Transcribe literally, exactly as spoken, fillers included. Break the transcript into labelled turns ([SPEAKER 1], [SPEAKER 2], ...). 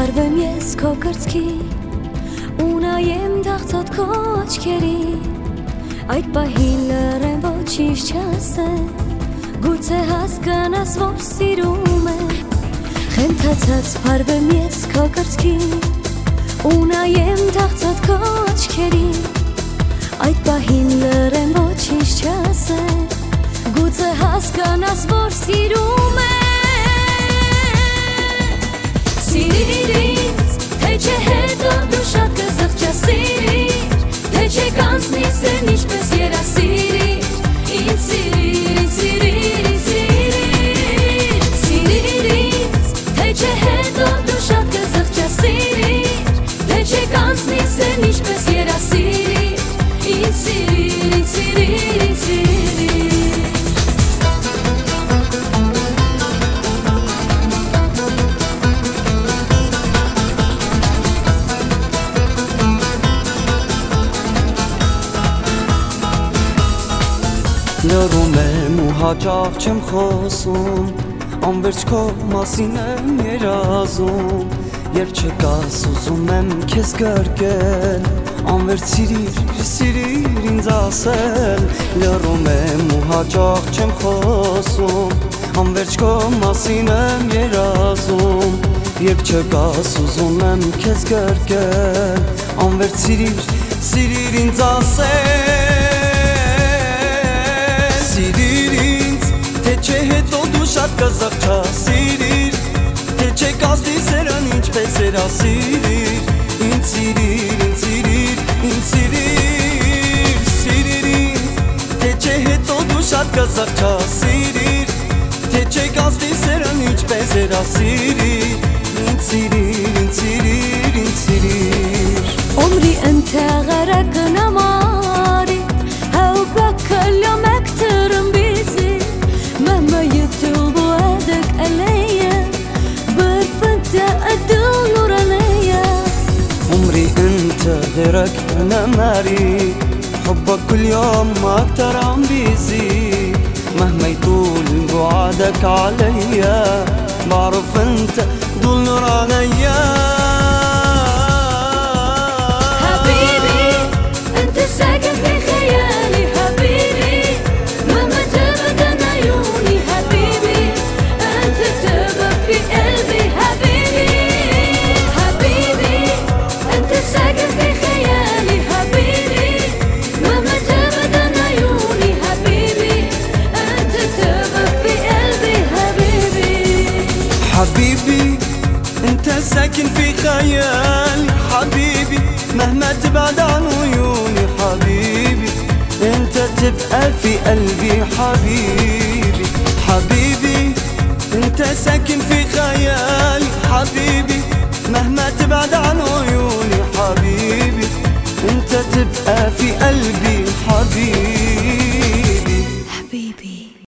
[SPEAKER 1] սփարվեմ ես քո կրծքի ու նայեմ դաղձոտ քո աչքերի այդ պահին լռեմ ոչինչ չասեմ գուցե հասկանաս որ սիրում եմ խենթացած սփարվեմ ես քո կրծքի ու նայեմ դաղձոտ քո աչքերի այդ պահին լռեմ ոչինչ չասեմ գուցե հասկանաս որ սիրում եմ Սիրիր ինձ, թե չէ հետո դու շատ կզղջաս սիրիր Թե չէ կանցնի սերն ինչպես երասիրիր Ինձ սիրիր, ինձ սիրիր, ինձ սիրիր Սիրիր ինձ, թե չէ հետո դու շատ կզղջաս սիրիր Թե չէ կանցնի սերն ինչպես երասիրիր Ինձ սիրիր, ինձ սիրիր, ինձ սիրիր
[SPEAKER 2] Լռում եմ ու հաճախ չեմ խոսում Անվերջ քո մասին եմ երազում Երբ չկաս ուզում եմ քեզ գրկել Անվերջ սիրիր, սիրիր ինձ ասել Լռում եմ ու հաճախ չեմ խոսում Անվերջ քո մասին եմ երազում Երբ չկաս ուզում եմ քեզ գրկել Անվերջ սիրիր, սիրիր ինձ ասել Սիրիր ինձ, թե չէ հետո դու շատ կզղջաս Սիրիր, թե չէ կազմի սերն ինչպես երասիրիր Ինձ սիրիր, ինձ սիրիր, ինձ սիրիր Սիրիր ինձ, թե չէ հետո դու շատ կզղջաս Սիրիր, թե չէ կազմի սերն ինչպես երասիրիր Ինձ սիրիր, ինձ սիրիր, ինձ սիրիր
[SPEAKER 1] عمري انت غرق نماري هوبك كل يوم اكتر بيزي مهما يطول بعدك عليا بفنت ادل نور عليا
[SPEAKER 2] عمري انت غيرك انا ماري حبك كل يوم اكتر عم بيزيد مهما يطول بعدك عليا بعرف انت ضل نور عليا
[SPEAKER 1] ساكن في خيالي حبيبي مهما تبعد عيوني حبيبي أنت تبقى في قلبي حبيبي حبيبي أنت ساكن في خيالي حبيبي مهما تبعد عيوني حبيبي أنت تبقى في قلبي حبيبي
[SPEAKER 2] حبيبي أنت ساكن في خيالي حبيبي مهما تبعد عن عيوني حبيبي انت تبقى في قلبي حبيبي حبيبي انت ساكن في خيالي حبيبي مهما تبعد عن عيوني حبيبي انت تبقى في قلبي حبيبي